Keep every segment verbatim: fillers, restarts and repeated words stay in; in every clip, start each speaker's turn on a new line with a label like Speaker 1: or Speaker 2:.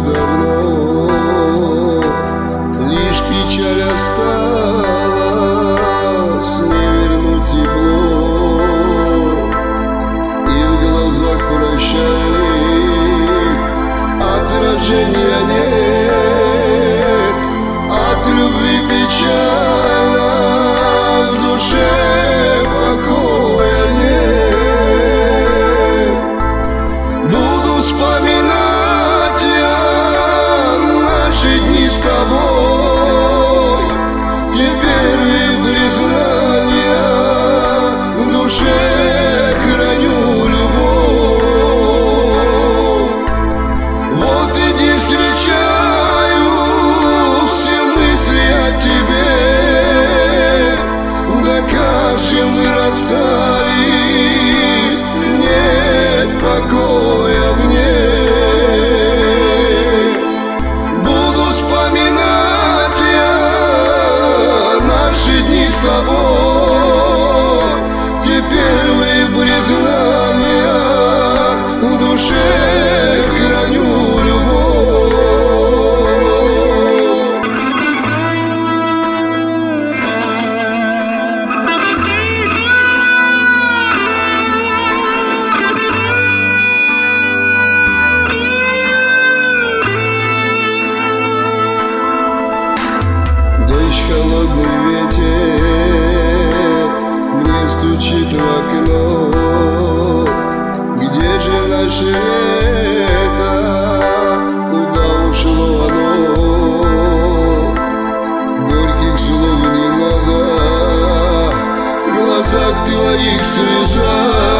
Speaker 1: давно, лишь печаль осталась, не вернуть тепло, и в глазах прощальных отражения нет, от любви печально в душе покоя нет. Буду вспоминать я наши дни с тобой, и первые признания в душе храню любовь. Вот иди встречаю все мысли о тебе, докажем, мы расстались, нет покоя мне. Буду вспоминать я наши дни с тобой, те первые признания в душе храню любовь. Холодный ветер мне стучит в окно. Где же наше лето? Куда ушло оно? Горьких слов не надо, в глазах твоих слеза,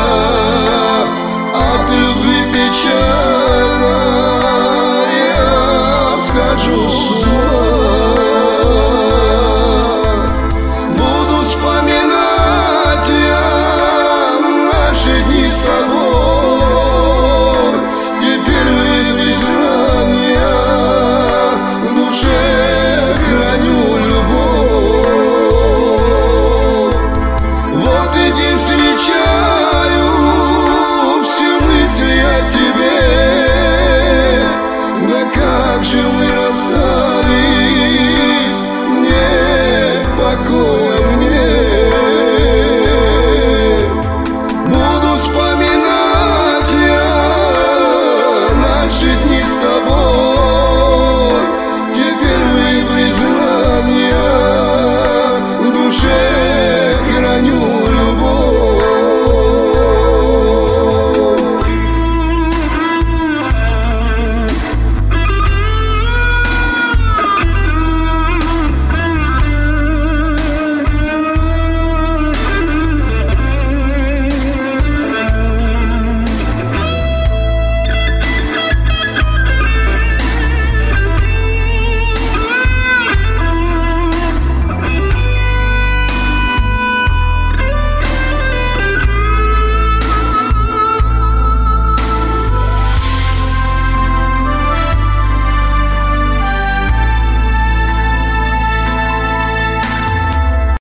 Speaker 1: от любви печально я скажу.